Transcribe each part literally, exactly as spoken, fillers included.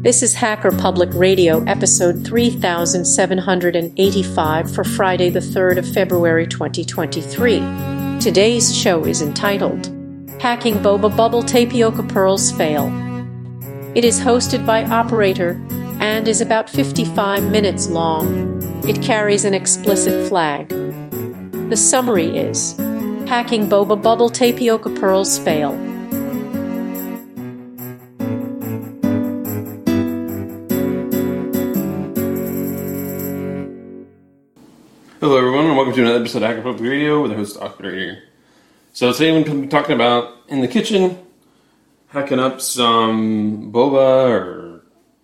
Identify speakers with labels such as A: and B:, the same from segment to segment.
A: This is Hacker Public Radio, episode three thousand seven hundred eighty-five for Friday, the third of February, twenty twenty-three. Today's show is entitled, Hacking Boba Bubble Tapioca Pearls Fail. It is hosted by Operator and is about fifty-five minutes long. It carries an explicit flag. The summary is, Hacking Boba Bubble Tapioca Pearls Fail.
B: Hello everyone, and welcome to another episode of Hacker Public Radio with the host Operator here. So today I'm going to be talking about in the kitchen, hacking up some boba or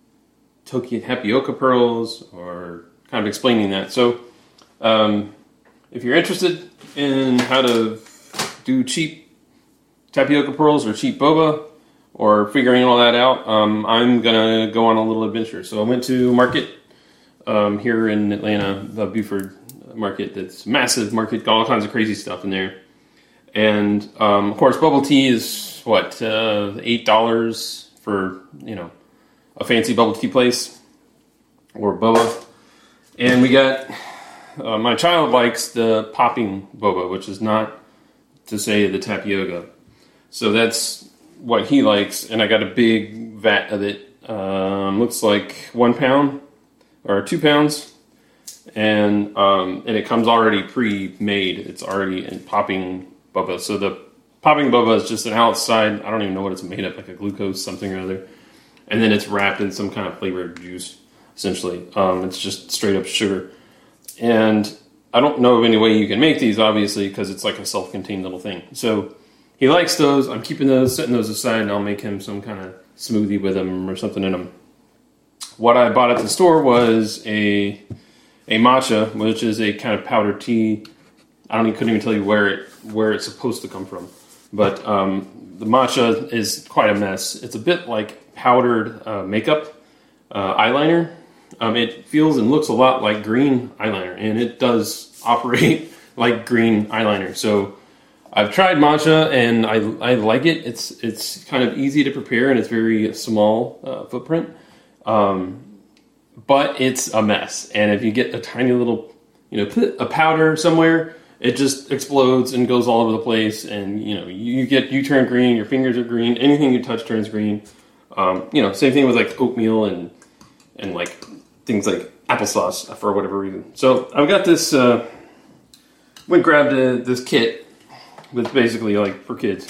B: tapioca pearls, or kind of explaining that. So um, if you're interested in how to do cheap tapioca pearls or cheap boba, or figuring all that out, um, I'm going to go on a little adventure. So I went to market um, here in Atlanta, the Buford market. That's massive market, got all kinds of crazy stuff in there. And um, of course, bubble tea is what uh, eight dollars for you know a fancy bubble tea place or boba. And we got uh, my child likes the popping boba, which is not to say the tapioca. So that's what he likes, and I got a big vat of it. Um, looks like one pound or two pounds. And um, and it comes already pre-made. It's already in popping boba. So the popping boba is just an outside, I don't even know what it's made of, like a glucose something or other. And then it's wrapped in some kind of flavored juice, essentially. Um, it's just straight up sugar. And I don't know of any way you can make these, obviously, because it's like a self-contained little thing. So he likes those. I'm keeping those, setting those aside, and I'll make him some kind of smoothie with them or something in them. What I bought at the store was a... a matcha, which is a kind of powdered tea. I don't even, couldn't even tell you where it where it's supposed to come from, but um, the matcha is quite a mess. It's a bit like powdered uh, makeup uh, eyeliner. Um, it feels and looks a lot like green eyeliner, and it does operate like green eyeliner. So I've tried matcha, and I I like it. It's it's kind of easy to prepare, and it's very small uh, footprint. Um, But it's a mess, and if you get a tiny little, you know, put a powder somewhere, it just explodes and goes all over the place, and you know, you get you turn green, your fingers are green, anything you touch turns green. Um, you know, same thing with like oatmeal and and like things like applesauce for whatever reason. So I've got this. Uh, went grabbed a, this kit, with basically like for kids.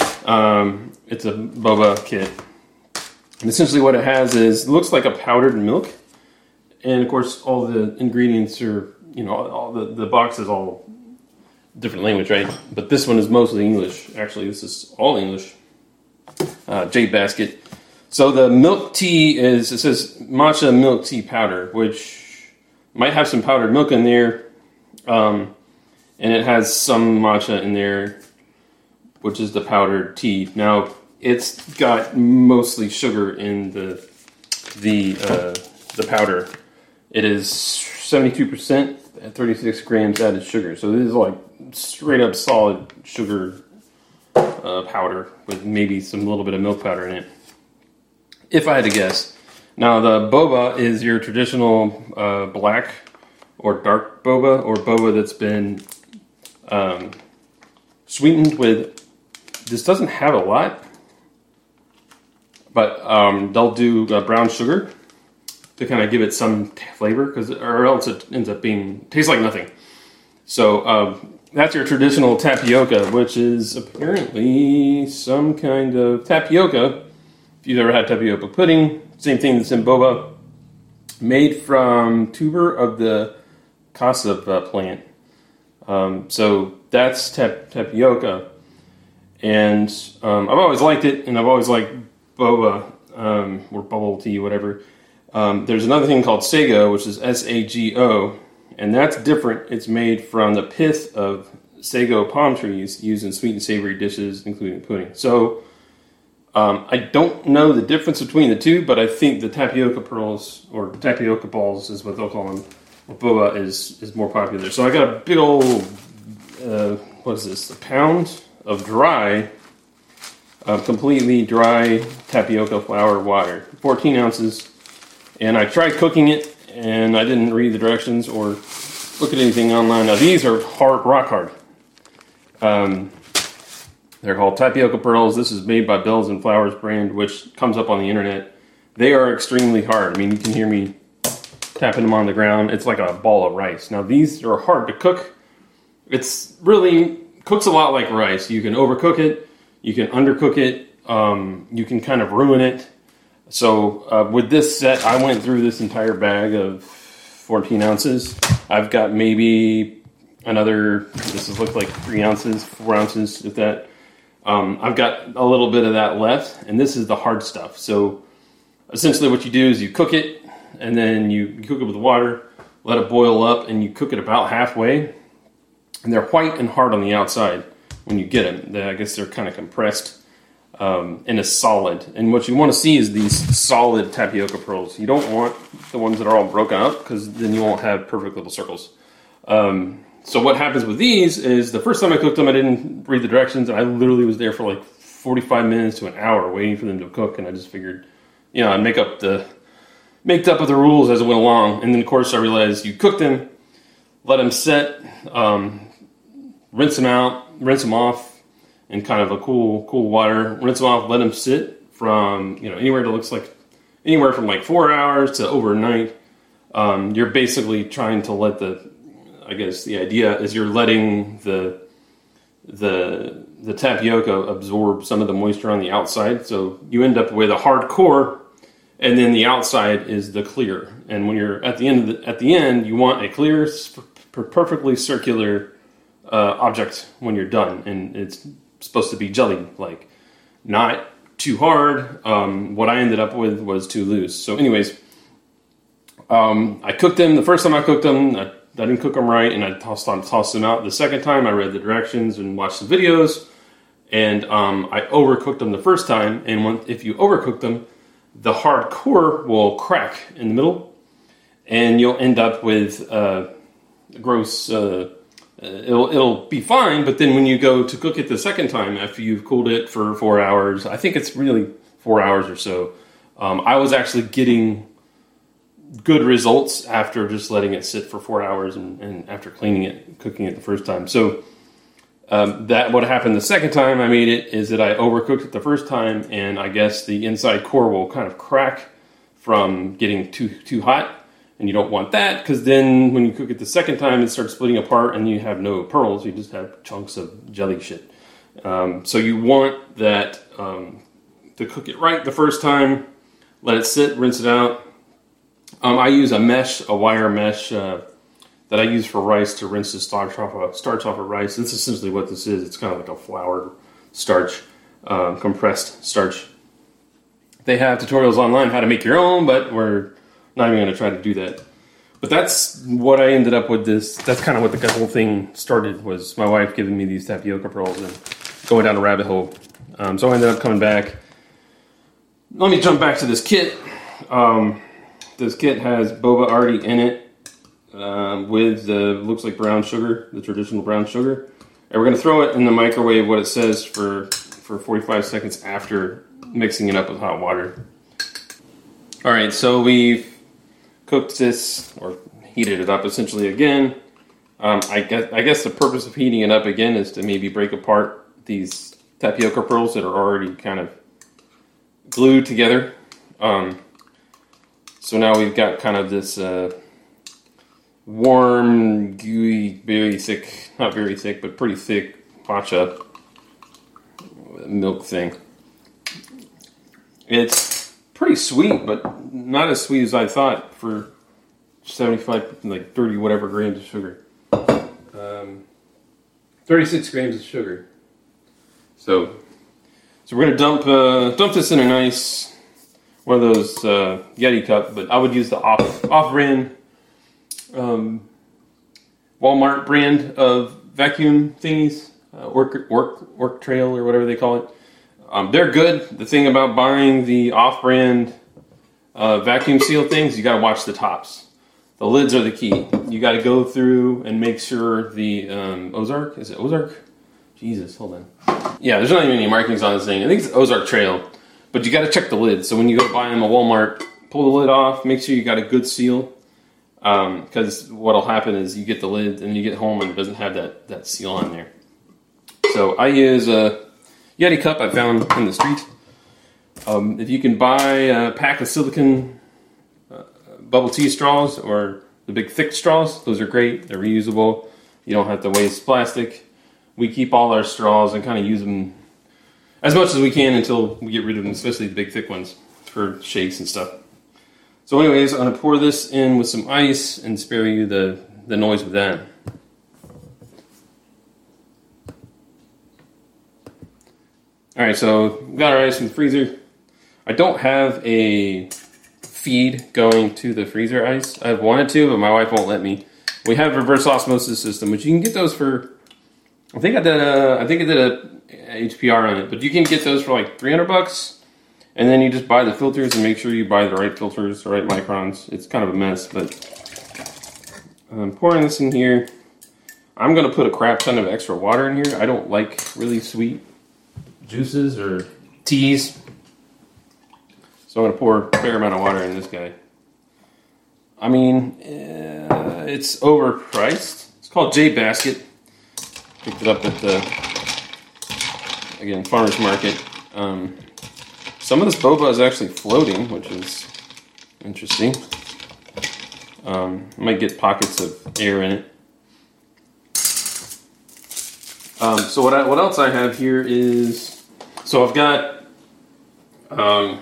B: Um, it's a boba kit, and essentially what it has is it looks like a powdered milk. And of course, all the ingredients are, you know, all the, the box is all different language, right? But this one is mostly English. Actually, this is all English. Uh, Jade Basket. So the milk tea is, it says matcha milk tea powder, which might have some powdered milk in there. Um, and it has some matcha in there, which is the powdered tea. Now, it's got mostly sugar in the, the, uh, the powder. It is seventy-two percent at thirty-six grams added sugar. So this is like straight up solid sugar uh, powder with maybe some little bit of milk powder in it. If I had to guess. Now the boba is your traditional uh, black or dark boba, or boba that's been um, sweetened with, this doesn't have a lot, but um, they'll do uh, brown sugar to kind of give it some flavor, because or else it ends up being tastes like nothing. So uh, that's your traditional tapioca, which is apparently some kind of tapioca. If you've ever had tapioca pudding, same thing that's in boba, made from tuber of the cassava uh, plant. Um, so that's tap- tapioca, and um, I've always liked it, and I've always liked boba um, or bubble tea, whatever. Um, there's another thing called sago, which is S A G O, and that's different. It's made from the pith of sago palm trees used in sweet and savory dishes, including pudding. So um, I don't know the difference between the two, but I think the tapioca pearls, or tapioca balls is what they'll call them, boba is, is more popular. So I got a big old, uh, what is this, a pound of dry of completely dry tapioca flour water, fourteen ounces. And I tried cooking it, and I didn't read the directions or look at anything online. Now these are hard, rock hard. Um, they're called tapioca pearls. This is made by Bells and Flowers brand, which comes up on the internet. They are extremely hard. I mean, you can hear me tapping them on the ground. It's like a ball of rice. Now these are hard to cook. It's really cooks a lot like rice. You can overcook it. You can undercook it. Um, you can kind of ruin it. So uh, with this set, I went through this entire bag of fourteen ounces. I've got maybe another, this is look like three ounces, four ounces, if that. Um, I've got a little bit of that left, and this is the hard stuff. So essentially what you do is you cook it, and then you, you cook it with water, let it boil up, and you cook it about halfway. And they're white and hard on the outside when you get them. They, I guess they're kind of compressed. Um, and is solid. And what you want to see is these solid tapioca pearls. You don't want the ones that are all broken up, because then you won't have perfect little circles. Um, so what happens with these is the first time I cooked them, I didn't read the directions, and I literally was there for like forty-five minutes to an hour waiting for them to cook, and I just figured, you know, I'd make up the make up with the rules as it went along. And then of course I realized you cook them, let them set, um, rinse them out, rinse them off, in kind of a cool, cool water, rinse them off, let them sit from, you know, anywhere that looks like, anywhere from like four hours to overnight. Um, you're basically trying to let the, I guess the idea is you're letting the, the, the tapioca absorb some of the moisture on the outside. So you end up with a hard core, and then the outside is the clear. And when you're at the end, of the, at the end, you want a clear, perfectly circular uh, object when you're done. And it's supposed to be jelly-like, not too hard. Um, what I ended up with was too loose. So anyways, um, I cooked them. The first time I cooked them, I, I didn't cook them right, and I tossed, tossed them out. The second time, I read the directions and watched the videos, and um, I overcooked them the first time. And when, if you overcook them, the hard core will crack in the middle, and you'll end up with uh, gross... Uh, Uh, it'll it'll be fine, but then when you go to cook it the second time after you've cooled it for four hours, I think it's really four hours or so, um, I was actually getting good results after just letting it sit for four hours and, and after cleaning it, cooking it the first time. So um, that what happened the second time I made it is that I overcooked it the first time, and I guess the inside core will kind of crack from getting too too hot. And you don't want that, because then when you cook it the second time, it starts splitting apart and you have no pearls. You just have chunks of jelly shit. Um, so you want that um, to cook it right the first time. Let it sit, rinse it out. Um, I use a mesh, a wire mesh uh, that I use for rice to rinse the starch off of, starch off of rice. That's essentially what this is. It's kind of like a flour starch, uh, compressed starch. They have tutorials online how to make your own, but we're not even going to try to do that. But that's what I ended up with this. That's kind of what the whole thing started, was my wife giving me these tapioca pearls and going down a rabbit hole. Um, so I ended up coming back. Let me jump back to this kit. Um, this kit has boba already in it uh, with the, looks like brown sugar, the traditional brown sugar. And we're going to throw it in the microwave, what it says, for, for forty-five seconds after mixing it up with hot water. All right, so we've cooked this, or heated it up essentially again. Um, I guess I guess the purpose of heating it up again is to maybe break apart these tapioca pearls that are already kind of glued together. Um, so now we've got kind of this uh, warm, gooey, very thick, not very thick, but pretty thick matcha milk thing. It's pretty sweet, but not as sweet as I thought for seventy-five, like thirty whatever grams of sugar. Um, thirty-six grams of sugar. So, so we're gonna dump uh, dump this in a nice one of those uh, Yeti cup, but I would use the off off brand um, Walmart brand of vacuum thingies, uh, work work work trail or whatever they call it. Um, they're good. The thing about buying the off-brand uh, vacuum seal things, you got to watch the tops. The lids are the key. You got to go through and make sure the um, Ozark, is it Ozark? Jesus, hold on. Yeah, there's not even any markings on this thing. I think it's Ozark Trail, but you got to check the lid. So when you go buy them at Walmart, pull the lid off. Make sure you got a good seal, because um, what'll happen is you get the lid and you get home and it doesn't have that that seal on there. So I use a Yeti cup I found in the street. Um, if you can buy a pack of silicone uh, bubble tea straws or the big thick straws, those are great. They're reusable. You don't have to waste plastic. We keep all our straws and kind of use them as much as we can until we get rid of them, especially the big thick ones for shakes and stuff. So anyways, I'm going to pour this in with some ice and spare you the, the noise with that. Alright, so we got our ice in the freezer. I don't have a feed going to the freezer ice. I've wanted to, but my wife won't let me. We have a reverse osmosis system, which you can get those for, I think I did a, I think I did a H P R on it, but you can get those for like three hundred bucks, and then you just buy the filters and make sure you buy the right filters, the right microns. It's kind of a mess, but I'm pouring this in here. I'm going to put a crap ton of extra water in here. I don't like really sweet juices or teas, so I'm going to pour a fair amount of water in this guy. I mean, uh, it's overpriced. It's called J Basket. Picked it up at the, again, farmer's market. Um, some of this boba is actually floating, which is interesting. Um, I might get pockets of air in it. Um, so what I, what else I have here is, so I've got um,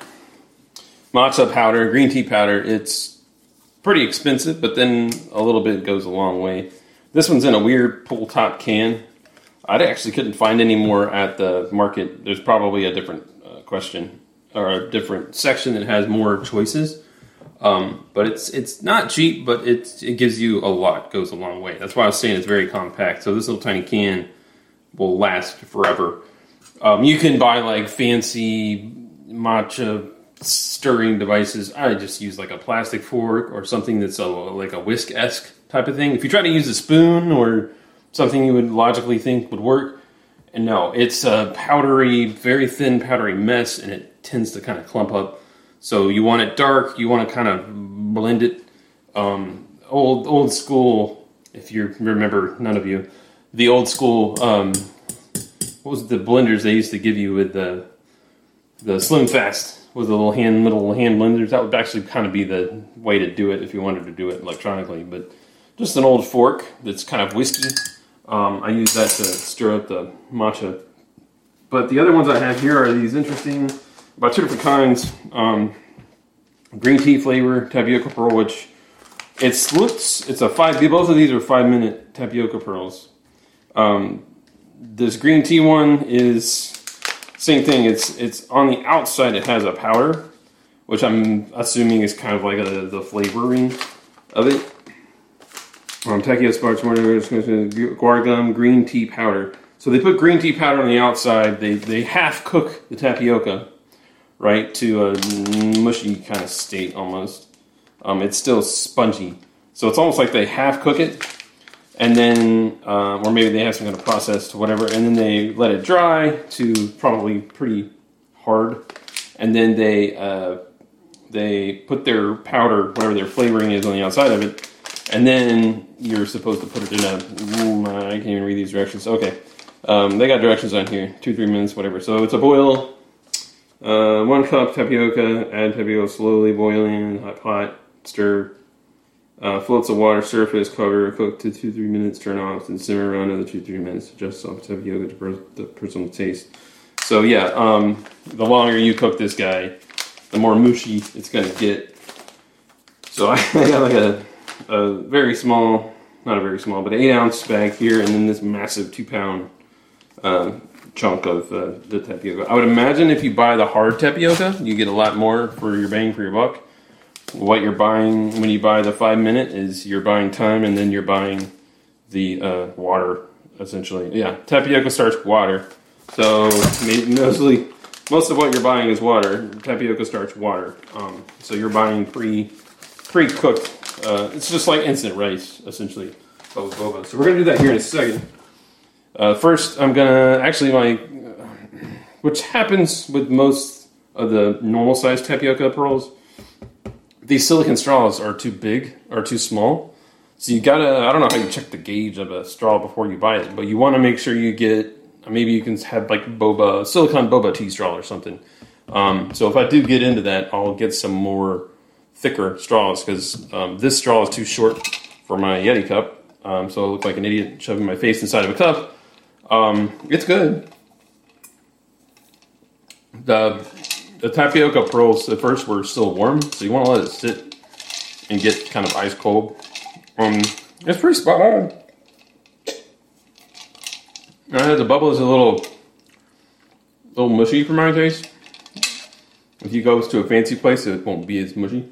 B: matcha powder, green tea powder. It's pretty expensive, but then a little bit goes a long way. This one's in a weird pull top can. I actually couldn't find any more at the market. There's probably a different uh, question or a different section that has more choices. Um, but it's it's not cheap, but it it gives you a lot. Goes a long way. That's why I was saying it's very compact. So this little tiny can will last forever. Um, you can buy like fancy matcha stirring devices. I just use like a plastic fork or something that's a, like a whisk-esque type of thing. If you try to use a spoon or something you would logically think would work, and no, it's a powdery, very thin powdery mess, and it tends to kind of clump up. So you want it dark, you want to kind of blend it. Um, old old school, if you remember, none of you, the old school, um, what was the blenders they used to give you with the the Slim Fast, with the little hand little hand blenders? That would actually kind of be the way to do it if you wanted to do it electronically. But just an old fork that's kind of whiskey. Um, I use that to stir up the matcha. But the other ones I have here are these interesting, about two different kinds. Um, green tea flavor tapioca pearl, which it looks, it's a five, both of these are five minute tapioca pearls. Um, this green tea one is same thing. It's it's on the outside. It has a powder, which I'm assuming is kind of like a, the flavoring of it. Um, Takeo Sparks guar gum green tea powder. So they put green tea powder on the outside. They they half cook the tapioca, right, to a mushy kind of state almost. Um, it's still spongy, so it's almost like they half cook it, and then uh, or maybe they have some kind of process to whatever, and then they let it dry to probably pretty hard, and then they uh, they put their powder, whatever their flavoring is, on the outside of it. And then you're supposed to put it in a, mm, I can't even read these directions. Okay. Um, they got directions on here. Two, three minutes, whatever. So it's a boil. Uh, one cup tapioca. Add tapioca slowly boiling. Hot pot. Stir. Uh, floats of water. Surface. Cover. Cook to two, three minutes. Turn off. And simmer around another two, three minutes. Adjust soft tapioca to per- the personal taste. So yeah, um, the longer you cook this guy, the more mushy it's going to get. So I got like a... a very small, not a very small, but an eight ounce bag here, and then this massive two pound uh, chunk of uh, the tapioca. I would imagine if you buy the hard tapioca, you get a lot more for your bang for your buck. What you're buying when you buy the five minute is you're buying time, and then you're buying the uh, water, essentially. Yeah, tapioca starch, water. So mostly, most of what you're buying is water. Tapioca starch, water. Um, so you're buying pre pre cooked. Uh, it's just like instant rice, essentially, boba. So we're going to do that here in a second. Uh, first, I'm gonna actually my, uh, which happens with most of the normal sized tapioca pearls. These silicon straws are too big or too small, so you gotta. I don't know how you check the gauge of a straw before you buy it, but you want to make sure you get. Maybe you can have like boba silicon boba tea straw or something. Um, so if I do get into that, I'll get some more thicker straws because um, this straw is too short for my Yeti cup. Um, so I look like an idiot shoving my face inside of a cup. Um, it's good. The the tapioca pearls at first were still warm, so you want to let it sit and get kind of ice cold. Um, it's pretty spot on. Uh, the bubble is a little, little mushy for my taste. If you go to a fancy place, it won't be as mushy.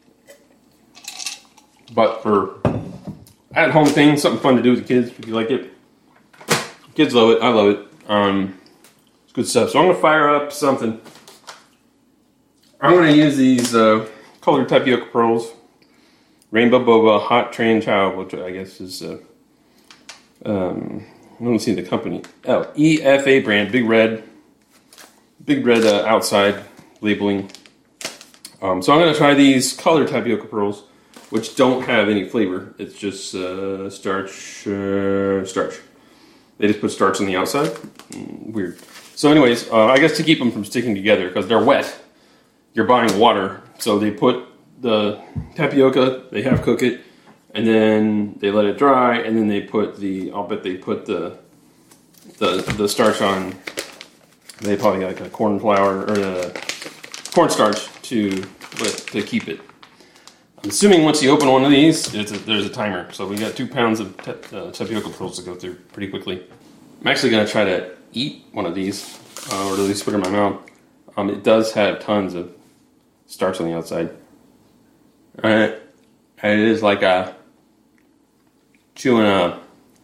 B: But for at-home thing, something fun to do with the kids if you like it. Kids love it. I love it. Um, it's good stuff. So I'm going to fire up something. I'm going to use these uh, colored tapioca pearls. Rainbow Boba Hot Train Chow, which I guess is... Uh, um, I don't see the company. Oh, E F A brand. Big red. Big red uh, outside labeling. Um, so I'm going to try these colored tapioca pearls, which don't have any flavor. It's just uh, starch. Uh, starch. They just put starch on the outside. Mm, weird. So anyways, uh, I guess to keep them from sticking together, because they're wet, you're buying water. So they put the tapioca, they half cook it, and then they let it dry, and then they put the, I'll bet they put the the, the starch on. They probably got like a corn flour, or a cornstarch to, to keep it. I'm assuming once you open one of these, it's a, there's a timer. So we got two pounds of te- uh, tapioca pearls to go through pretty quickly. I'm actually going to try to eat one of these, uh, or at least put it in my mouth. Um, it does have tons of starch on the outside. Alright. And it is like a chewing a...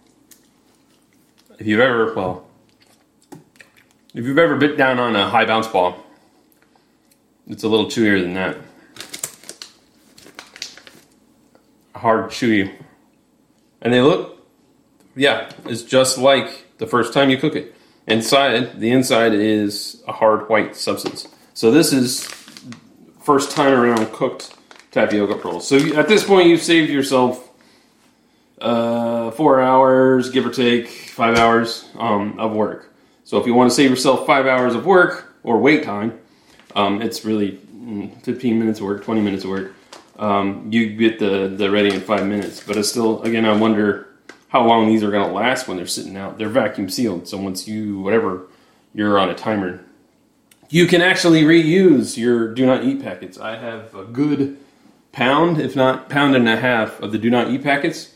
B: If you've ever, well... If you've ever bit down on a high bounce ball, it's a little chewier than that. Hard, chewy. And they look, yeah, it's just like the first time you cook it. Inside, the inside is a hard white substance. So this is first time around cooked tapioca pearls. So at this point, you've saved yourself uh, four hours, give or take, five hours um, of work. So if you want to save yourself five hours of work or wait time, um, it's really fifteen minutes of work, twenty minutes of work. Um, you get the, the ready in five minutes. But it's still, again, I wonder how long these are going to last when they're sitting out. They're vacuum sealed, so once you, whatever, you're on a timer. You can actually reuse your do not eat packets. I have a good pound, if not pound and a half, of the do not eat packets.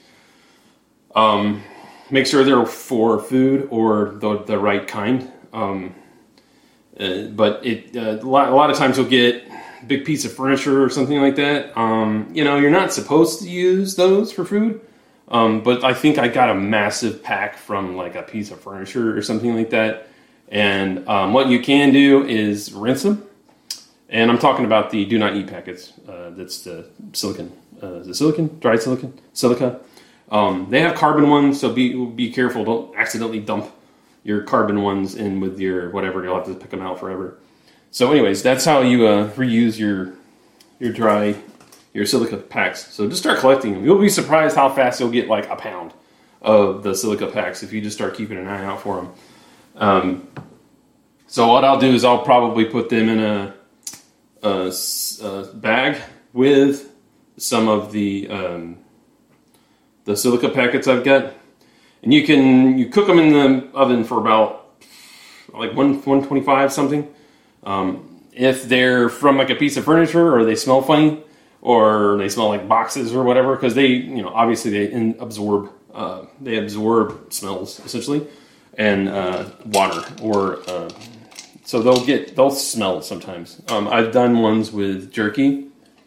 B: Um, make sure they're for food or the, the right kind. Um, uh, but it uh, a, lot, a lot of times you'll get a big piece of furniture or something like that. Um, you know, you're not supposed to use those for food. Um, but I think I got a massive pack from like a piece of furniture or something like that. And um, what you can do is rinse them. And I'm talking about the do not eat packets. Uh, that's the silicon. Uh, the silicon? Dried silicon? Silica. Um, they have carbon ones, so be be careful. Don't accidentally dump your carbon ones in with your whatever. You'll have to pick them out forever. So anyways, that's how you uh, reuse your your dry, your silica packs. So just start collecting them. You'll be surprised how fast you'll get like a pound of the silica packs if you just start keeping an eye out for them. Um, so what I'll do is I'll probably put them in a, a, a bag with some of the um, the silica packets I've got, and you can you cook them in the oven for about like one one twenty five something. Um, if they're from like a piece of furniture or they smell funny or they smell like boxes or whatever, because they you know obviously they in, absorb uh, they absorb smells essentially. And uh, water, or uh, so they'll get they'll smell sometimes. Um, I've done ones with jerky.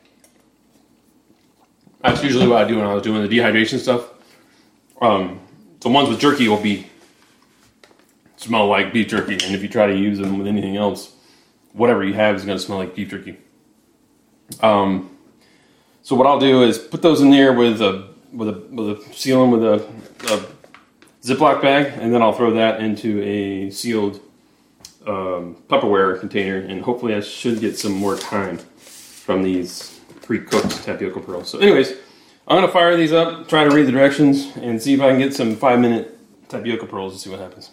B: That's usually what I do when I was doing the dehydration stuff. Um, the ones with jerky will be smell like beef jerky, and if you try to use them with anything else, whatever you have is going to smell like beef jerky. Um, so what I'll do is put those in there with a with a with a seal them with a. a Ziploc bag, and then I'll throw that into a sealed um, Tupperware container, and hopefully I should get some more time from these pre-cooked tapioca pearls. So anyways, I'm going to fire these up, try to read the directions, and see if I can get some five-minute tapioca pearls and see what happens.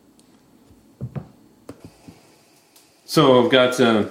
B: So I've got uh,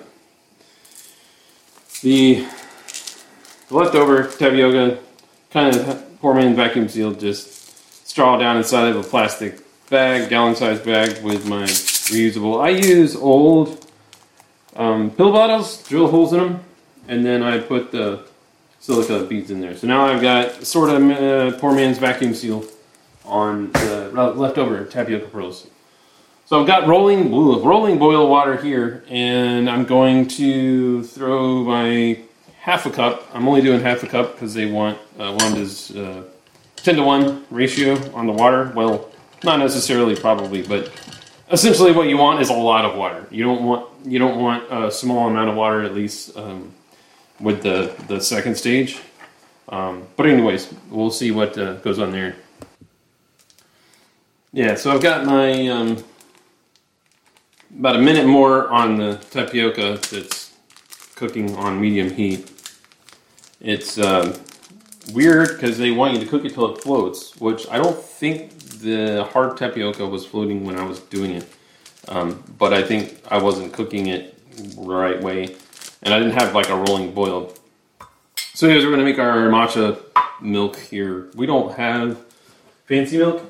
B: the, the leftover tapioca, kind of pour them in, vacuum sealed, just straw down inside of a plastic bag, gallon-sized bag with my reusable. I use old um, pill bottles, drill holes in them, and then I put the silica beads in there. So now I've got sort of uh, poor man's vacuum seal on the leftover tapioca pearls. So I've got rolling rolling boil water here, and I'm going to throw my half a cup. I'm only doing half a cup because they want uh, Wanda's uh, ten to one ratio on the water. Well, not necessarily, probably, but essentially what you want is a lot of water. You don't want you don't want a small amount of water, at least um, with the the second stage. Um, but anyways, we'll see what uh, goes on there. Yeah, so I've got my um, about a minute more on the tapioca that's cooking on medium heat. It's uh, weird because they want you to cook it till it floats, which I don't think the hard tapioca was floating when I was doing it. Um, but I think I wasn't cooking it the right way, and I didn't have like a rolling boil. So anyways, we're going to make our matcha milk here. We don't have fancy milk.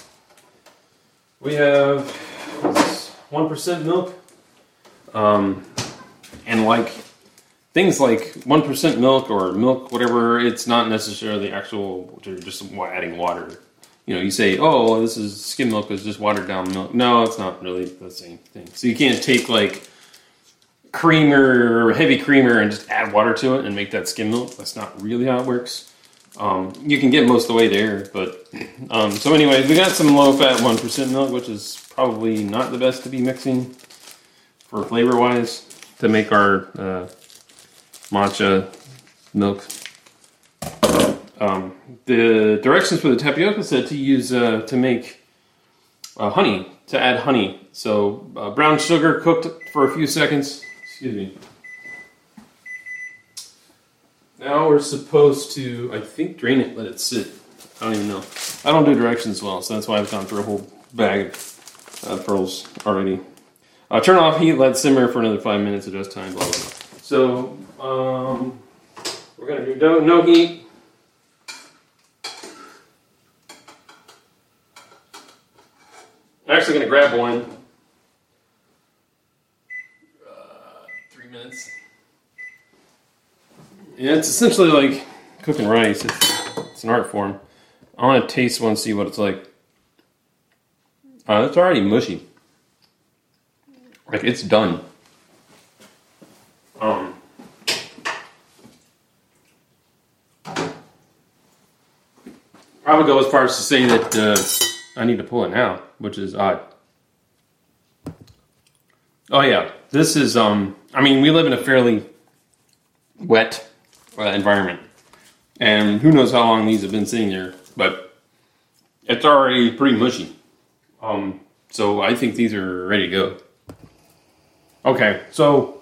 B: We have one percent milk, um, and like things like one percent milk or milk, whatever, it's not necessarily actual, you're just adding water. You know, you say, oh, this is skim milk, is just watered down milk. No, it's not really the same thing. So you can't take like creamer or heavy creamer and just add water to it and make that skim milk. That's not really how it works. Um, you can get most of the way there, but um, so anyways, we got some low-fat one percent milk, which is probably not the best to be mixing for flavor-wise to make our uh, matcha milk. Um, the directions for the tapioca said to use uh, to make uh, honey, to add honey. So uh, brown sugar cooked for a few seconds. Excuse me. Now we're supposed to, I think, drain it, let it sit. I don't even know. I don't do directions well, so that's why I've gone through a whole bag of uh, pearls already. Uh, turn off heat, let it simmer for another five minutes, adjust time, blah, blah, blah. So, um, we're going to do no, no heat. I'm actually going to grab one. Uh, three minutes. Yeah, it's essentially like cooking rice. It's, it's an art form. I want to taste one, see what it's like. Uh, it's already mushy. Like, it's done. Um, I would go as far as to say that uh, I need to pull it now, which is odd. Oh yeah, this is, um, I mean, we live in a fairly wet uh, environment. And who knows how long these have been sitting there, but it's already pretty mushy. Um, so I think these are ready to go. Okay, so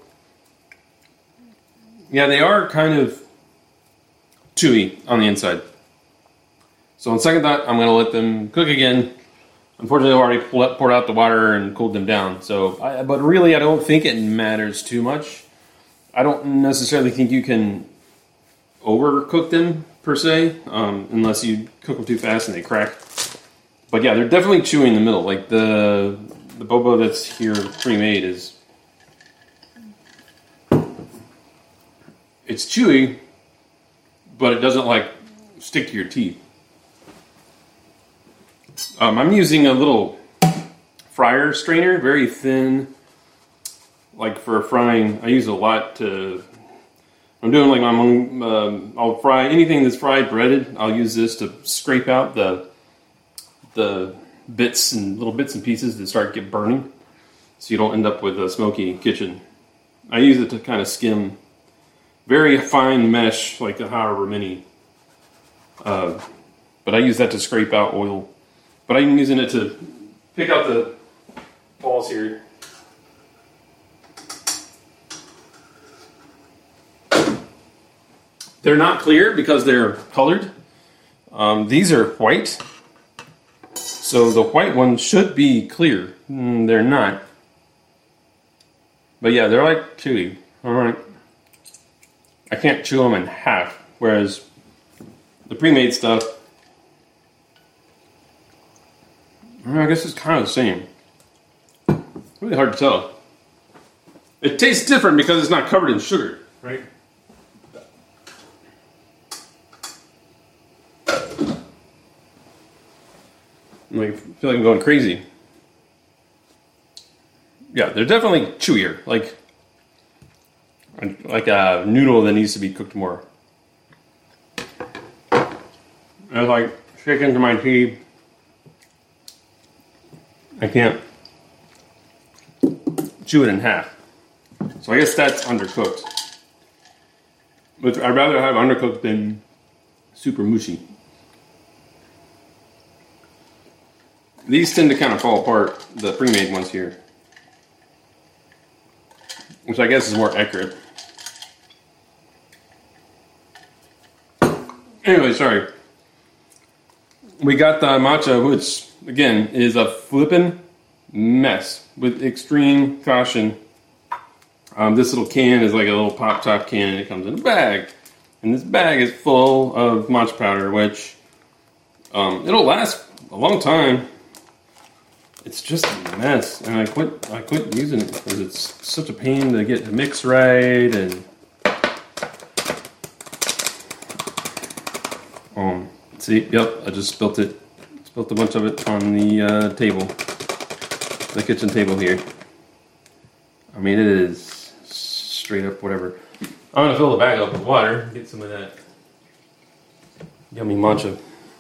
B: yeah, they are kind of chewy on the inside. So on second thought, I'm going to let them cook again. Unfortunately, I've already poured out the water and cooled them down. So, I, but really, I don't think it matters too much. I don't necessarily think you can overcook them, per se, um, unless you cook them too fast and they crack. But yeah, they're definitely chewy in the middle. Like the the boba that's here pre-made is... It's chewy, but it doesn't, like, stick to your teeth. Um, I'm using a little fryer strainer, very thin, like for frying. I use a lot to... I'm doing like I'm, um, I'll fry anything that's fried, breaded. I'll use this to scrape out the the bits and little bits and pieces that start get burning, so you don't end up with a smoky kitchen. I use it to kind of skim very fine mesh, like a however many. Uh, but I use that to scrape out oil but I'm using it to pick out the balls here. They're not clear because they're colored. Um, these are white. So the white ones should be clear. Mm, they're not. But yeah, they're like chewy. Alright. I can't chew them in half. Whereas the pre-made stuff, I guess it's kind of the same. Really hard to tell. It tastes different because it's not covered in sugar, right? I feel like I'm going crazy. Yeah, they're definitely chewier, like like a noodle that needs to be cooked more. It's like sticking to my teeth. I can't chew it in half. So I guess that's undercooked. But I'd rather have undercooked than super mushy. These tend to kind of fall apart, the pre-made ones here. Which I guess is more accurate. Anyway, sorry. We got the matcha, which, again, is a flippin' mess with extreme caution. Um, this little can is like a little pop-top can, and it comes in a bag. And this bag is full of matcha powder, which um, it'll last a long time. It's just a mess, and I quit. I quit using it because it's such a pain to get the mix right, and um. See, yep, I just spilt it. Spilt a bunch of it on the uh, table, the kitchen table here. I mean, it is straight up whatever. I'm gonna fill the bag up with water, get some of that yummy matcha.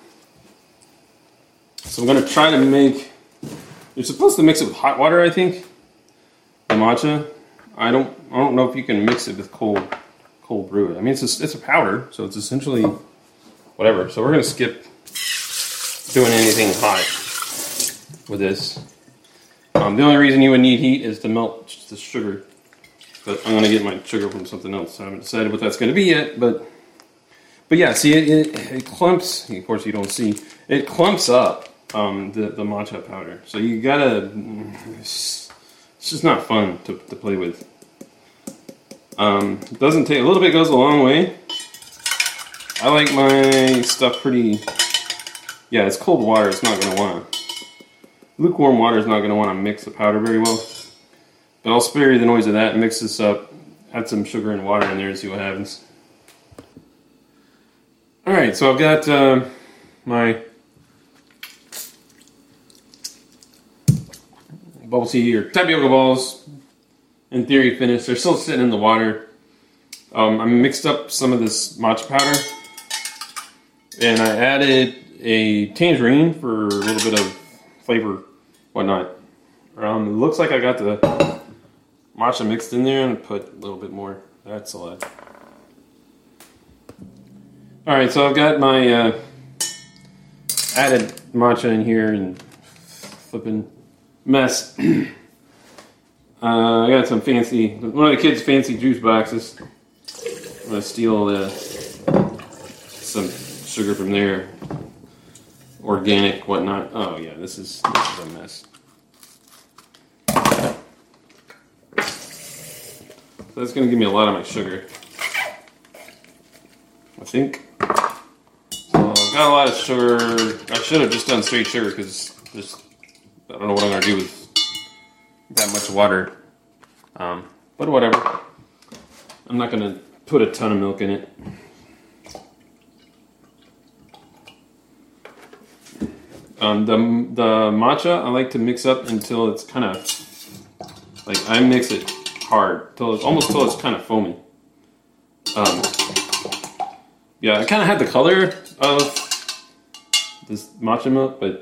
B: So I'm gonna try to make. You're supposed to mix it with hot water, I think. The matcha. I don't. I don't know if you can mix it with cold, cold brew. I mean, it's a, it's a powder, so it's essentially whatever. So we're gonna skip doing anything hot with this. Um, the only reason you would need heat is to melt just the sugar. But I'm gonna get my sugar from something else. I haven't decided what that's gonna be yet. But but yeah, see, it it, it clumps. Of course, you don't see. It clumps up. Um, the, the matcha powder. So you gotta, it's, it's just not fun to, to play with. Um, it doesn't take, a little bit goes a long way. I like my stuff pretty, yeah, it's cold water, it's not gonna wanna, lukewarm water is not gonna wanna mix the powder very well. But I'll spare you the noise of that and mix this up, add some sugar and water in there and see what happens. Alright, so I've got uh, my bubble tea or tapioca balls, in theory, finished. They're still sitting in the water. Um, I mixed up some of this matcha powder, and I added a tangerine for a little bit of flavor, whatnot. Um, it looks like I got the matcha mixed in there, and put a little bit more. That's a lot. All right, so I've got my uh, added matcha in here and flipping mess. uh, I got some fancy, one of the kids' fancy juice boxes. I'm gonna steal uh, some sugar from there, organic, whatnot. Oh yeah, this is, this is a mess. So that's gonna give me a lot of my sugar, I think. So I've got a lot of sugar. I should have just done straight sugar because just I don't know what I'm going to do with that much water. Um, but whatever. I'm not going to put a ton of milk in it. Um, the, the matcha I like to mix up until it's kind of, like I mix it hard, till it's almost till it's kind of foamy. Um, yeah, I kind of had the color of this matcha milk, but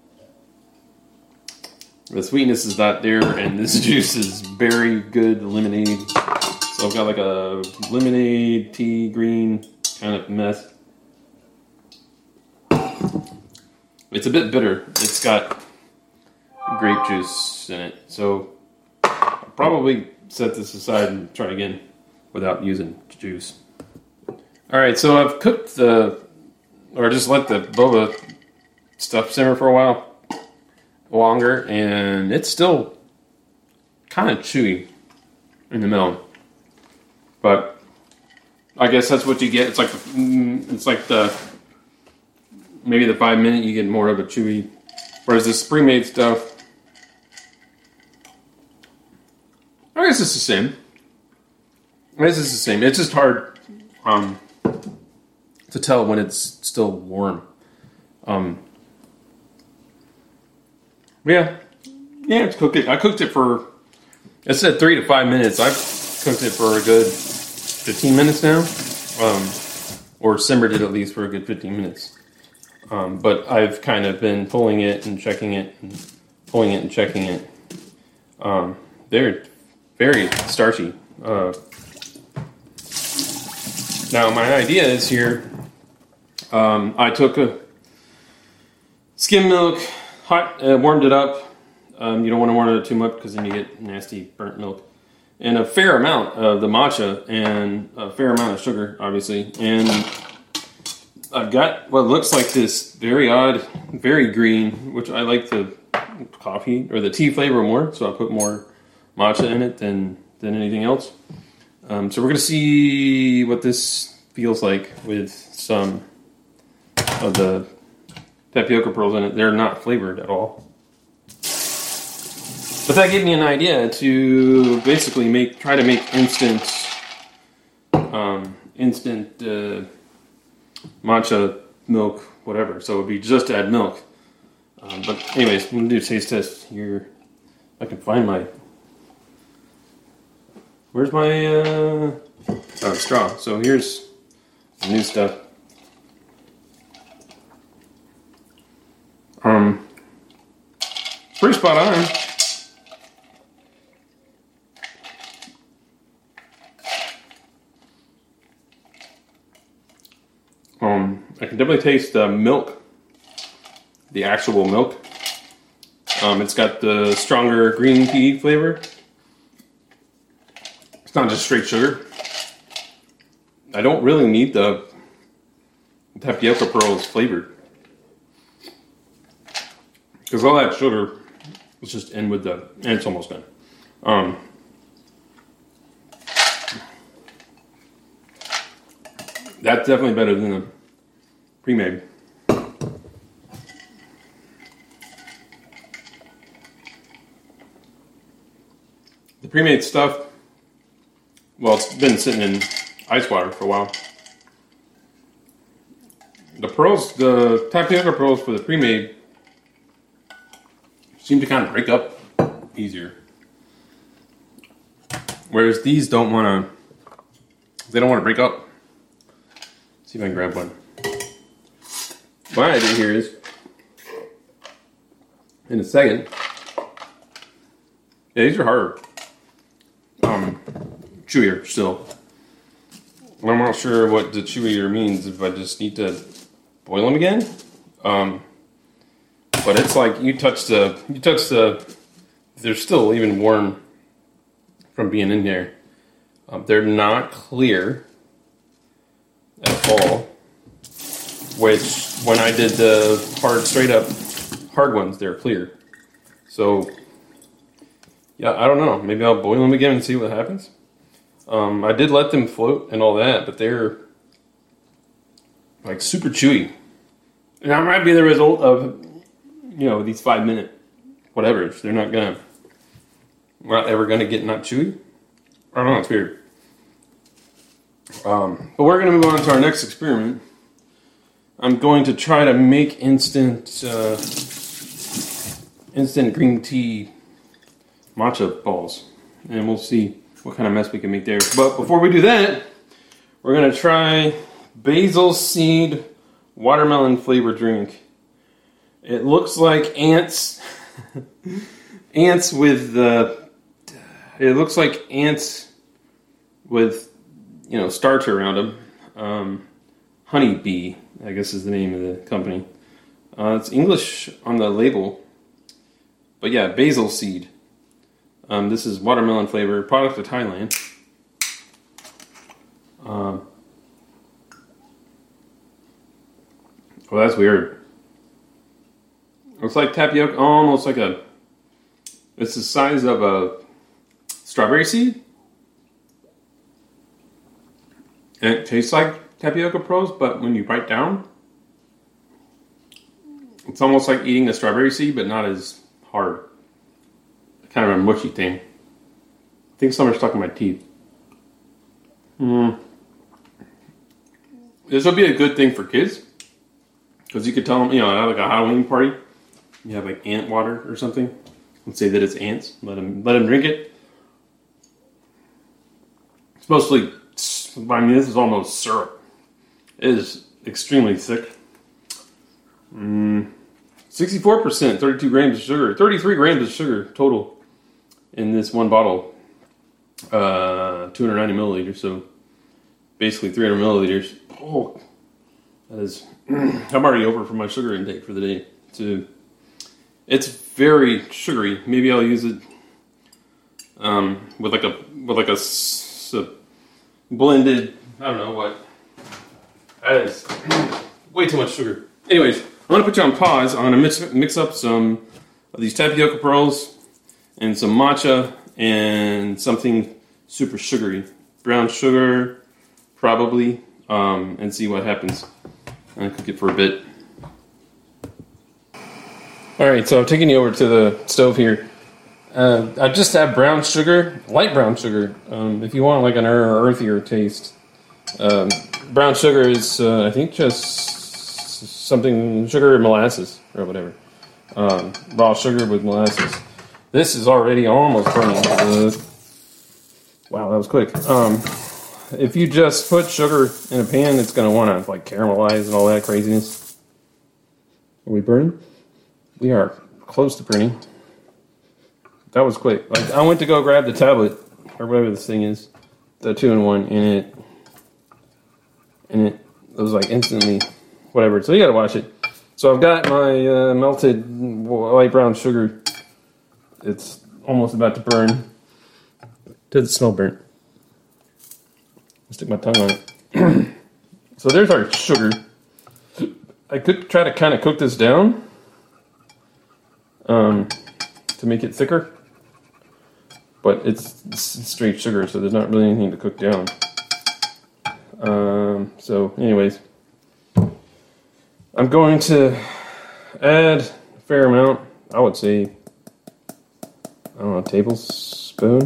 B: the sweetness is not there, and this juice is very good lemonade. So I've got like a lemonade, tea, green kind of mess. It's a bit bitter. It's got grape juice in it. So I'll probably set this aside and try again without using juice. Alright, so I've cooked the, or just let the boba stuff simmer for a while longer, and it's still kind of chewy in the middle. But I guess that's what you get. It's like it's like the maybe the five minute you get more of a chewy, whereas the pre-made stuff, I guess it's the same. I guess it's the same. It's just hard um, to tell when it's still warm. Um, yeah, yeah, it's cooked it. I cooked it for. It said three to five minutes. I've cooked it for a good fifteen minutes now, um, or simmered it at least for a good fifteen minutes. Um, but I've kind of been pulling it and checking it, and pulling it and checking it. Um, they're very starchy. Uh, now my idea is here. Um, I took a skim milk, hot, uh, warmed it up. Um, you don't want to warm it too much because then you get nasty burnt milk. And a fair amount of the matcha and a fair amount of sugar, obviously. And I've got what looks like this very odd, very green, which I like the coffee or the tea flavor more. So I put more matcha in it than, than anything else. Um, so we're going to see what this feels like with some of the tapioca pearls in it. They're not flavored at all. But that gave me an idea to basically make, try to make instant, um, instant uh, matcha milk, whatever. So it would be just to add milk. Um, but anyways, I'm gonna do a taste test here. I can find my. Where's my uh, oh, straw? So here's the new stuff. Um, pretty spot on. Um, I can definitely taste the milk, the actual milk. Um, it's got the stronger green tea flavor. It's not just straight sugar. I don't really need the tapioca pearls flavored, because all that sugar is just in with the, and it's almost done. Um, That's definitely better than the pre-made. The pre-made stuff, well, it's been sitting in ice water for a while. The pearls, the tapioca pearls for the pre-made seem to kind of break up easier. Whereas these don't want to, they don't want to break up. See if I can grab one. My idea here is, in a second, yeah, these are harder, um, chewier still. I'm not sure what the chewier means, if I just need to boil them again. Um, but it's like you touch the, you touch the, they're still even warm from being in there. Um, they're not clear at all, which when I did the hard, straight up hard ones, they're clear. So, yeah, I don't know. Maybe I'll boil them again and see what happens. Um, I did let them float and all that, but they're like super chewy. And that might be the result of, you know, these five minute whatevers. They're not gonna, we're not ever gonna get not chewy. I don't know, it's weird. Um, but we're going to move on to our next experiment. I'm going to try to make instant uh, instant green tea matcha balls. And we'll see what kind of mess we can make there. But before we do that, we're going to try basil seed watermelon flavored drink. It looks like ants. ants with... Uh, it looks like ants with... you know, starch around them. Um, Honeybee, I guess is the name of the company. Uh, it's English on the label. But yeah, basil seed. Um, this is watermelon flavor, product of Thailand. Um, well, that's weird. Looks like tapioca, almost like a, it's the size of a strawberry seed. And it tastes like tapioca pearls, but when you bite down, it's almost like eating a strawberry seed, but not as hard. Kind of a mushy thing. I think some are stuck in my teeth. Mm. This would be a good thing for kids. Because you could tell them, you know, at like a Halloween party, you have like ant water or something. And say that it's ants. Let them, let them drink it. It's mostly, I mean, this is almost syrup. It is extremely thick. Mm. sixty-four percent, thirty-two grams of sugar. thirty-three grams of sugar total in this one bottle. Uh, two hundred ninety milliliters, so basically three hundred milliliters. Oh, that is, I'm already over for my sugar intake for the day. So it's very sugary. Maybe I'll use it um, with like a with like a, a blended. I don't know what. That is way too much sugar. Anyways, I'm gonna put you on pause. I'm gonna mix mix up some of these tapioca pearls and some matcha and something super sugary, brown sugar, probably, um, and see what happens. I'm gonna cook it for a bit. All right, so I'm taking you over to the stove here. Uh, I just have brown sugar, light brown sugar. Um, if you want like an earthier taste, um, brown sugar is, uh, I think, just something sugar and molasses or whatever. Um, raw sugar with molasses. This is already almost burning. Uh, wow, that was quick. Um, if you just put sugar in a pan, it's going to want to like caramelize and all that craziness. Are we burning? We are close to burning. That was quick. Like I went to go grab the tablet or whatever this thing is, the two-in-one, and it and it, it was like instantly whatever. So you got to watch it. So I've got my uh, melted light brown sugar. It's almost about to burn. Doesn't smell burnt. I'll stick my tongue on it. So there's our sugar. I could try to kind of cook this down um, to make it thicker. But it's, it's straight sugar, so there's not really anything to cook down. Um, so anyways, I'm going to add a fair amount. I would say, I don't know, a tablespoon.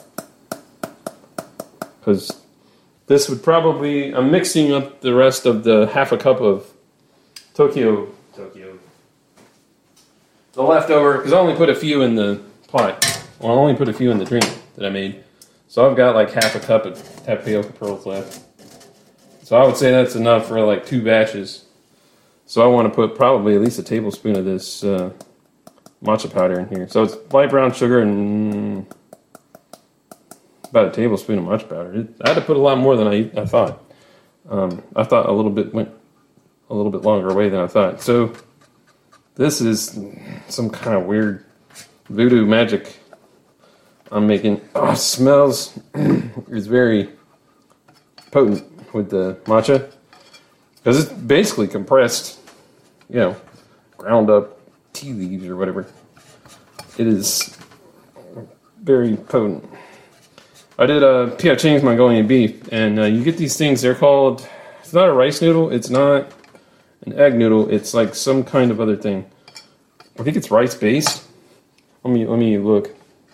B: Because this would probably, I'm mixing up the rest of the half a cup of Tokyo, Tokyo, the leftover, because I only put a few in the pot. Well, I only put a few in the drink that I made. So I've got like half a cup of tapioca pearls left. So I would say that's enough for like two batches. So I want to put probably at least a tablespoon of this uh, matcha powder in here. So it's light brown sugar and about a tablespoon of matcha powder. It, I had to put a lot more than I, I thought. Um, I thought a little bit went a little bit longer away than I thought. So this is some kind of weird voodoo magic I'm making. Oh, it smells. It's very potent with the matcha. Because it's basically compressed, you know, ground up tea leaves or whatever. It is very potent. I did a P F Chang's Mongolian beef, and uh, you get these things, they're called, it's not a rice noodle, it's not an egg noodle, it's like some kind of other thing. I think it's rice based. Let me, let me look.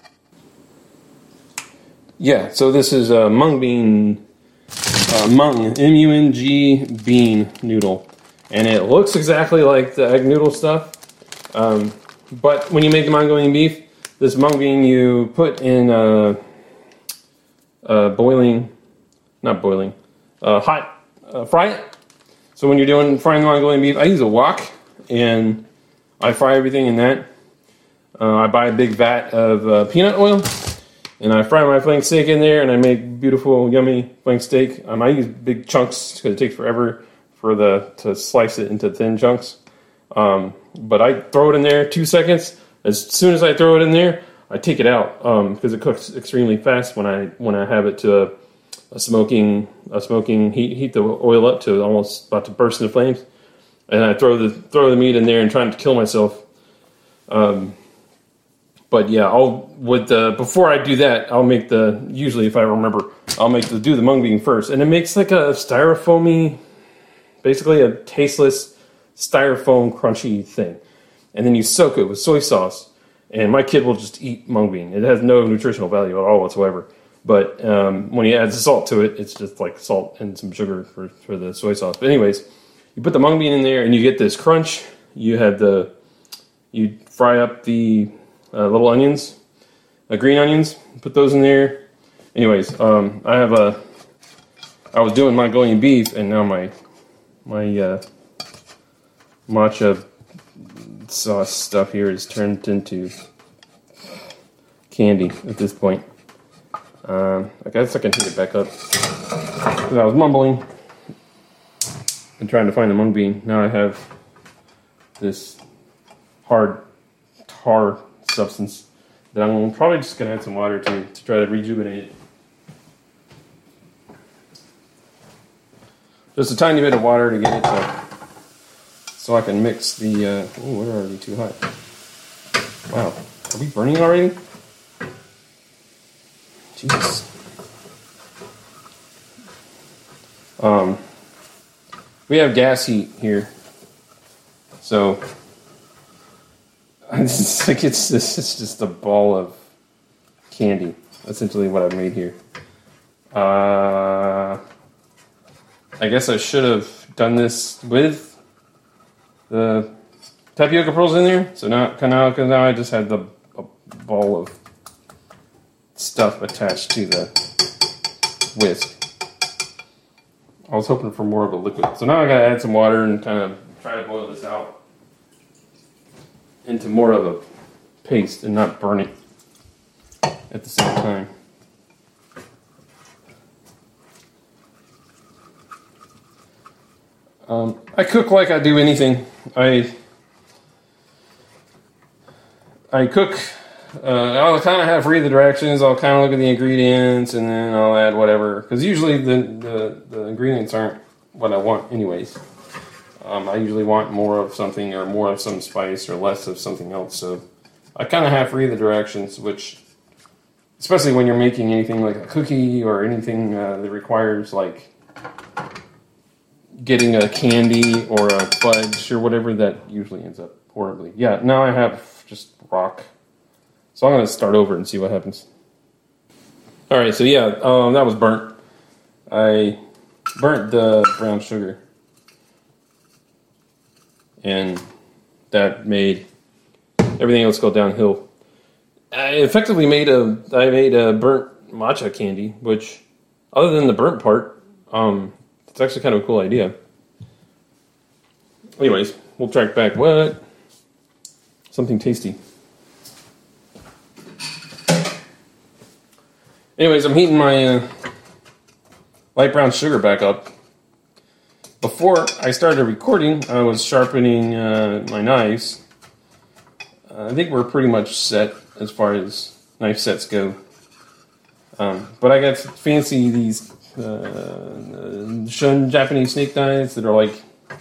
B: Yeah, so this is a mung bean, uh, mung, M U N G bean noodle. And it looks exactly like the egg noodle stuff. Um, but when you make the Mongolian beef, this mung bean you put in uh, uh, boiling, not boiling, uh, hot, uh, fry it. So when you're doing frying the Mongolian beef, I use a wok and I fry everything in that. Uh, I buy a big vat of uh, peanut oil. And I fry my flank steak in there, and I make beautiful, yummy flank steak. Um, I use big chunks because it takes forever for the to slice it into thin chunks. Um, but I throw it in there two seconds. As soon as I throw it in there, I take it out because um, it cooks extremely fast when I when I have it to a, a smoking a smoking heat heat the oil up to almost about to burst into flames, and I throw the throw the meat in there and trying to kill myself. Um, but yeah, I'll with the before I do that, I'll make the usually if I remember, I'll make the do the mung bean first, and it makes like a styrofoamy, basically a tasteless styrofoam crunchy thing, and then you soak it with soy sauce. And my kid will just eat mung bean. It has no nutritional value at all whatsoever. But um, when he adds salt to it, it's just like salt and some sugar for, for the soy sauce. But anyways, you put the mung bean in there and you get this crunch. You have the, you fry up the uh, little onions, uh, green onions, put those in there. Anyways, um, I have a, I was doing Mongolian beef and now my, my uh, matcha sauce stuff here is turned into candy at this point. Um, I guess I can heat it back up. Because I was mumbling and trying to find the mung bean. Now I have this hard tar substance that I'm probably just going to add some water to to try to rejuvenate it. Just a tiny bit of water to get it to so I can mix the, uh, oh, we're already too hot. Wow, are we burning already? Jesus. Um, we have gas heat here. So, it's like it's, this is just a ball of candy, essentially what I've made here. Uh, I guess I should have done this with the tapioca pearls in there. So now, now, because now I just had the a ball of stuff attached to the whisk. I was hoping for more of a liquid. So now I gotta add some water and kind of try to boil this out into more of a paste and not burn it at the same time. Um, I cook like I do anything. I I cook. Uh, I'll kind of have read the directions. I'll kind of look at the ingredients, and then I'll add whatever. Because usually the, the the ingredients aren't what I want, anyways. Um, I usually want more of something, or more of some spice, or less of something else. So I kind of half read the directions, which, especially when you're making anything like a cookie or anything uh, that requires like getting a candy or a fudge or whatever, that usually ends up horribly. Yeah, now I have just rock. So I'm going to start over and see what happens. Alright, so yeah, um, that was burnt. I burnt the brown sugar. And that made everything else go downhill. I effectively made a, I made a burnt matcha candy, which, other than the burnt part, um, it's actually kind of a cool idea. Anyways, we'll track back. What? Something tasty. Anyways, I'm heating my uh, light brown sugar back up. Before I started recording, I was sharpening uh, my knives. Uh, I think we're pretty much set as far as knife sets go. Um, but I got fancy these uh, Shun Japanese snake knives that are like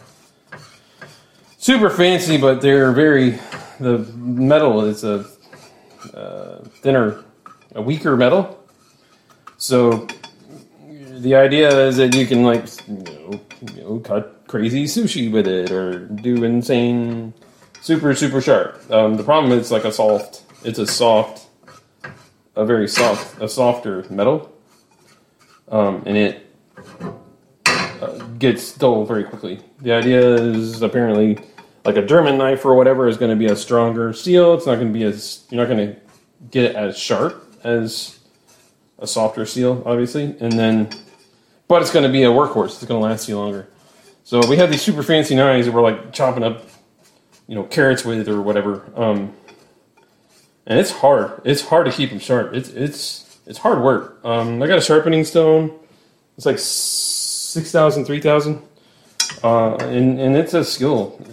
B: super fancy, but they're very, the metal is a uh, thinner, a weaker metal. So the idea is that you can like, you know, you know, cut crazy sushi with it or do insane, super, super sharp. Um, the problem is it's like a soft, it's a soft, a very soft, a softer metal. Um, and it uh, gets dull very quickly. The idea is apparently like a German knife or whatever is going to be a stronger steel. It's not going to be as, you're not going to get it as sharp as a softer steel, obviously. And then, but it's going to be a workhorse. It's going to last you longer. So we had these super fancy knives that we're like chopping up, you know, carrots with or whatever. Um, and it's hard. It's hard to keep them sharp. It's, it's, It's hard work. Um, I got a sharpening stone. It's like six thousand, three thousand. Uh, and, and it's a skill.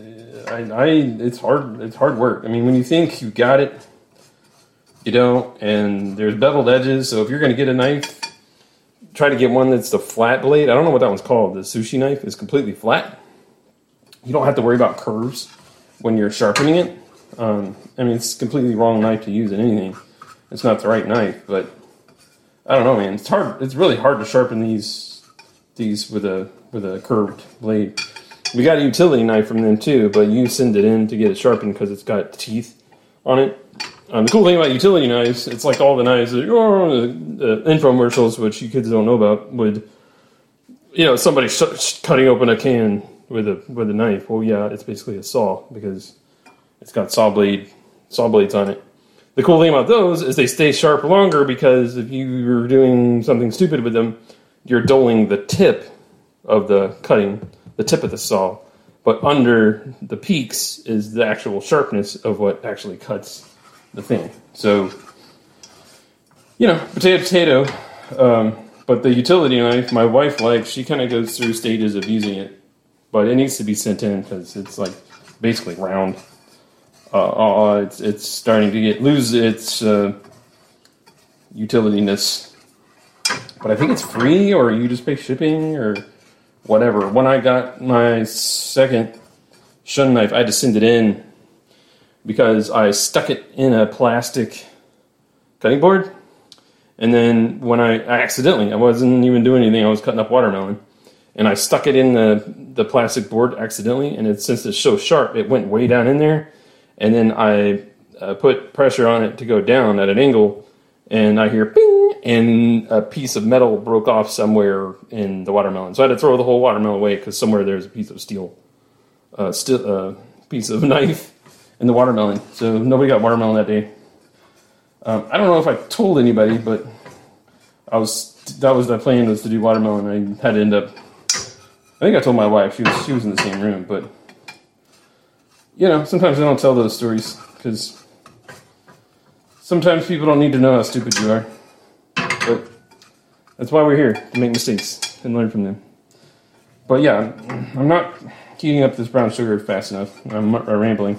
B: I, I, it's hard. It's hard work. I mean, when you think you got it, you don't. And there's beveled edges. So if you're going to get a knife, try to get one that's the flat blade. I don't know what that one's called. The sushi knife is completely flat. You don't have to worry about curves when you're sharpening it. Um, I mean, it's a completely wrong knife to use in anything. It's not the right knife, but I don't know, man. It's hard. It's really hard to sharpen these these with a with a curved blade. We got a utility knife from them too, but you send it in to get it sharpened because it's got teeth on it. Um, the cool thing about utility knives, it's like all the knives that oh, the, the infomercials, which you kids don't know about, would you know somebody sh- sh- cutting open a can with a with a knife. Well, yeah, it's basically a saw because it's got saw blade saw blades on it. The cool thing about those is they stay sharp longer because if you were doing something stupid with them, you're dulling the tip of the cutting, the tip of the saw, but under the peaks is the actual sharpness of what actually cuts the thing. So, you know, potato, potato. Um, but the utility knife, my wife likes, she kind of goes through stages of using it, but it needs to be sent in because it's like basically round. Uh, uh, it's it's starting to get lose its uh, utility-ness. But I think it's free, or you just pay shipping, or whatever. When I got my second shun knife, I had to send it in because I stuck it in a plastic cutting board. And then when I, I accidentally, I wasn't even doing anything, I was cutting up watermelon. And I stuck it in the, the plastic board accidentally, and it, since it's so sharp, it went way down in there. And then I uh, put pressure on it to go down at an angle, and I hear ping, and a piece of metal broke off somewhere in the watermelon. So I had to throw the whole watermelon away because somewhere there's a piece of steel, uh, st- uh, piece of knife in the watermelon. So nobody got watermelon that day. Um, I don't know if I told anybody, but I was that was the plan, was to do watermelon. I had to end up. I think I told my wife. She was she was in the same room, but. You know, sometimes I don't tell those stories because sometimes people don't need to know how stupid you are. But that's why we're here, to make mistakes and learn from them. But yeah, I'm not heating up this brown sugar fast enough. I'm uh, rambling.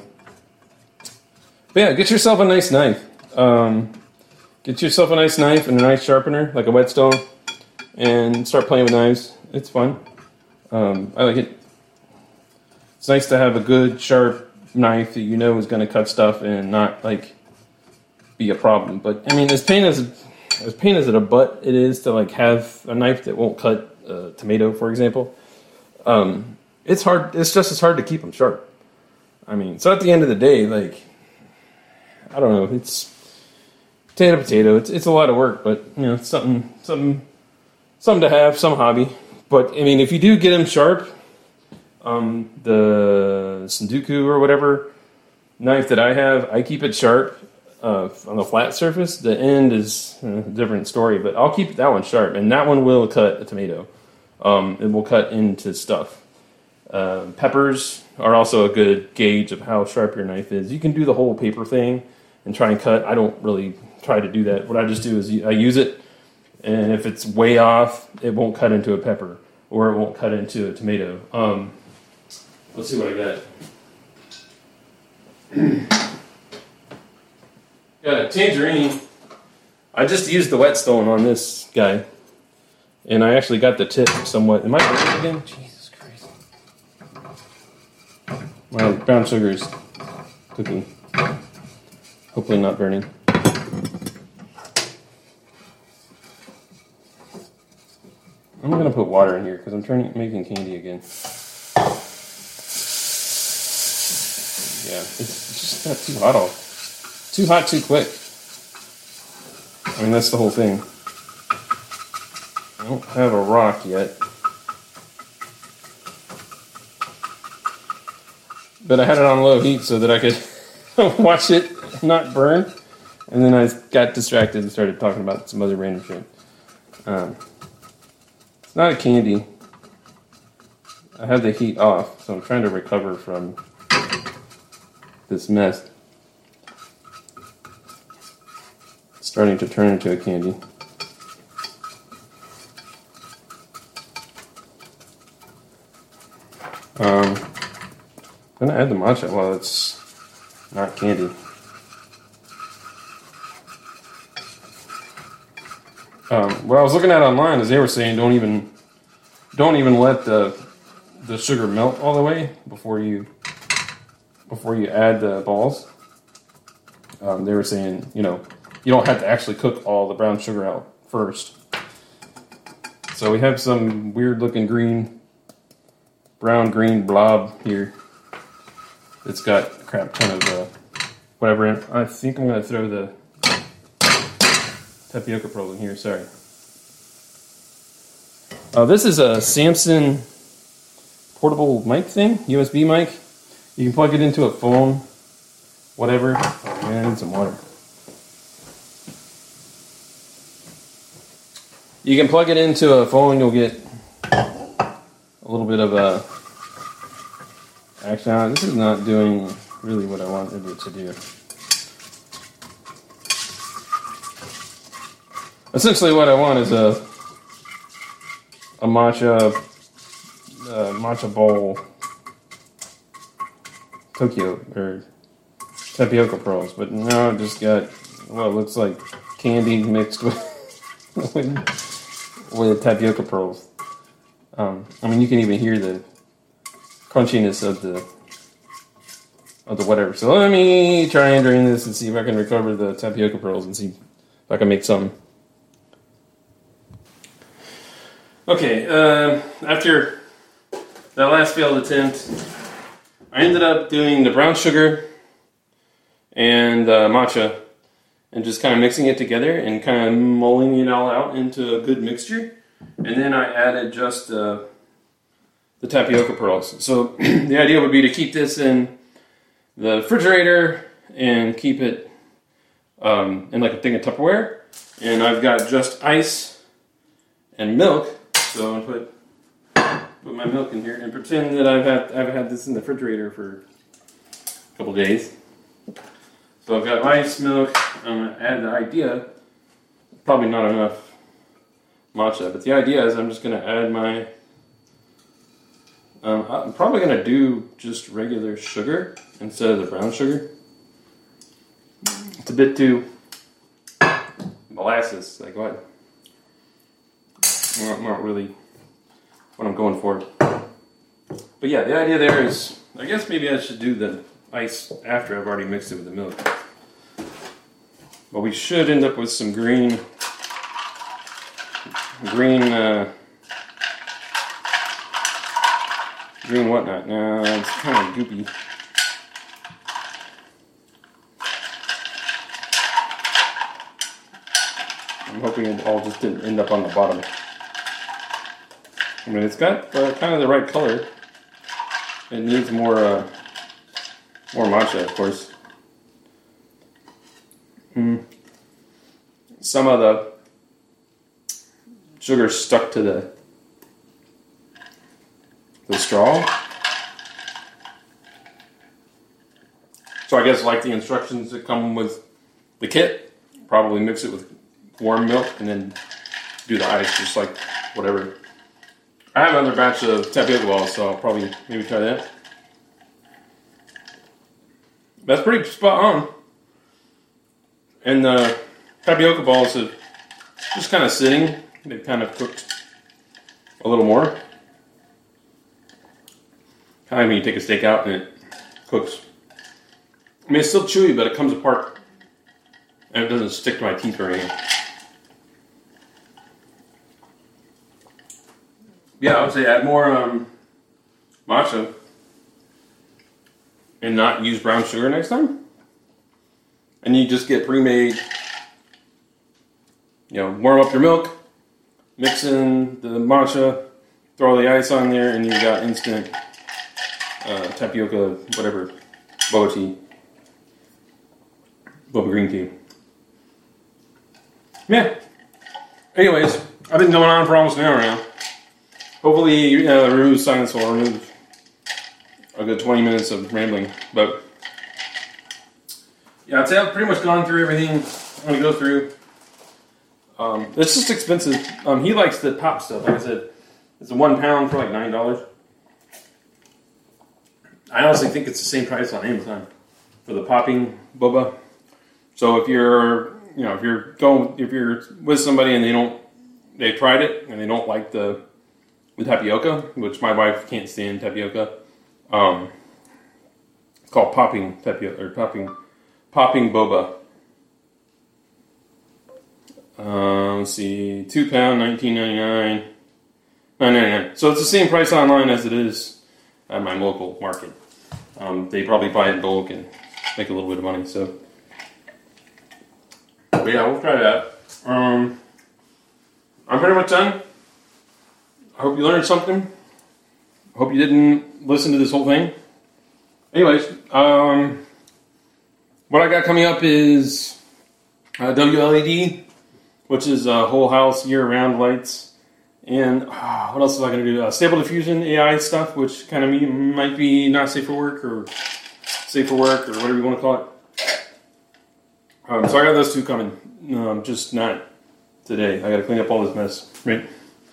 B: But yeah, get yourself a nice knife. Um, get yourself a nice knife and a nice sharpener, like a whetstone, and start playing with knives. It's fun. Um, I like it. It's nice to have a good, sharp knife that you know is going to cut stuff and not, like, be a problem. But, I mean, as pain as as pain as it a butt it is to, like, have a knife that won't cut a tomato, for example, um, it's hard. It's just as hard to keep them sharp. I mean, so at the end of the day, like, I don't know, it's potato, potato. It's it's a lot of work, but, you know, it's something, something, something to have, some hobby. But, I mean, if you do get them sharp, Um, the Sendoku or whatever knife that I have, I keep it sharp uh, on the flat surface. The end is a different story, but I'll keep that one sharp, and that one will cut a tomato. Um, it will cut into stuff. Uh, peppers are also a good gauge of how sharp your knife is. You can do the whole paper thing and try and cut. I don't really try to do that. What I just do is I use it, and if it's way off, it won't cut into a pepper, or it won't cut into a tomato. Um, Let's see what I got. Got a tangerine. I just used the whetstone on this guy, and I actually got the tip somewhat. Am I burning again? Jesus Christ. My brown sugar is cooking. Hopefully not burning. I'm going to put water in here because I'm turning making candy again. Yeah, it's just not too hot all. Too hot too quick. I mean, that's the whole thing. I don't have a rock yet. But I had it on low heat so that I could watch it not burn. And then I got distracted and started talking about some other random shit. Um, it's not a candy. I have the heat off, so I'm trying to recover from this mess. It's starting to turn into a candy. Um, I'm gonna add the matcha while it's not candy. Um, what I was looking at online is they were saying don't even don't even let the the sugar melt all the way before you before you add the balls. Um, they were saying, you know, you don't have to actually cook all the brown sugar out first. So we have some weird looking green, brown green blob here. It's got a crap ton of uh, whatever in it. I think I'm going to throw the tapioca pearls in here, sorry. Uh, this is a Samson portable mic thing, U S B mic. You can plug it into a phone, whatever. Oh man, I need some water. You can plug it into a phone, you'll get a little bit of a... Actually, this is not doing really what I wanted it to do. Essentially what I want is a a matcha uh, matcha bowl Tokyo or tapioca pearls, but now I've just got what looks like candy mixed with with, with tapioca pearls. Um, I mean, you can even hear the crunchiness of the of the whatever. So let me try and drain this and see if I can recover the tapioca pearls and see if I can make some. Okay, uh, after that last failed attempt, I ended up doing the brown sugar and uh, matcha and just kind of mixing it together and kind of mulling it all out into a good mixture. And then I added just uh, the tapioca pearls. So the idea would be to keep this in the refrigerator and keep it um, in like a thing of Tupperware. And I've got just ice and milk. So I'm gonna put put my milk in here and pretend that I've had I've had this in the refrigerator for a couple days. So I've got ice, milk. I'm gonna add the idea. Probably not enough matcha, but the idea is I'm just gonna add my. Um, I'm probably gonna do just regular sugar instead of the brown sugar. It's a bit too molasses. Like what? Not, not really what I'm going for. But yeah, the idea there is, I guess maybe I should do the ice after I've already mixed it with the milk. But we should end up with some green, green, uh, green whatnot. Now it's kind of goopy. I'm hoping it all just didn't end up on the bottom. I mean, it's got uh, kind of the right color. It needs more, uh, more matcha, of course. Mm. Some of the sugar stuck to the the straw. So I guess like the instructions that come with the kit, probably mix it with warm milk and then do the ice, just like whatever. I have another batch of tapioca balls, so I'll probably maybe try that. That's pretty spot on. And the tapioca balls are just kind of sitting. They've kind of cooked a little more. Kind of when you take a steak out and it cooks. I mean, it's still chewy, but it comes apart and it doesn't stick to my teeth or anything. Yeah, I would say add more um, matcha and not use brown sugar next time. And you just get pre-made, you know, warm up your milk, mix in the matcha, throw the ice on there, and you've got instant uh, tapioca, whatever, boba tea, boba green tea. Yeah. Anyways, I've been going on for almost an hour now. Hopefully, uh, remove silence will remove a good twenty minutes of rambling. But yeah, I'd say I've pretty much gone through everything I'm going to go through. Um, it's just expensive. Um, he likes the pop stuff. Like I said, it's a one pound for like nine dollars. I honestly think it's the same price on Amazon for the popping boba. So if you're, you know, if you're going, if you're with somebody and they don't, they tried it and they don't like the the tapioca, which my wife can't stand tapioca. Um, it's called popping tapioca or popping popping boba. Uh, let's see, two pound, nineteen ninety nine, nine ninety nine. So it's the same price online as it is at my local market. Um, they probably buy it in bulk and make a little bit of money. So, but yeah, we'll try that. Um, I'm pretty much done. I hope you learned something. I hope you didn't listen to this whole thing. Anyways, um, what I got coming up is uh, W L E D, which is uh, whole house year-round lights. And uh, what else is I going to do? Uh, Stable Diffusion A I stuff, which kind of might be not safe for work or safe for work or whatever you want to call it. Um, so I got those two coming. Um, just not today. I got to clean up all this mess. Right.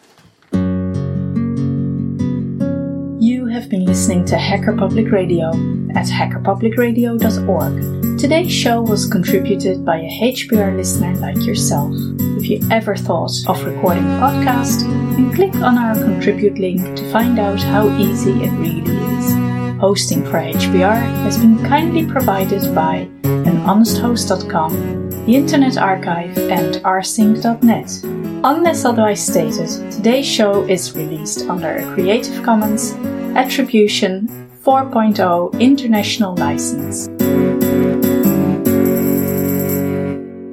C: You have been listening to Hacker Public Radio at hacker public radio dot org. Today's show was contributed by a H P R listener like yourself. If you ever thought of recording a podcast, then click on our contribute link to find out how easy it really is. Hosting for H P R has been kindly provided by an honest host dot com, the Internet Archive and rsync dot net. Unless otherwise stated, today's show is released under a Creative Commons Attribution four point oh International License.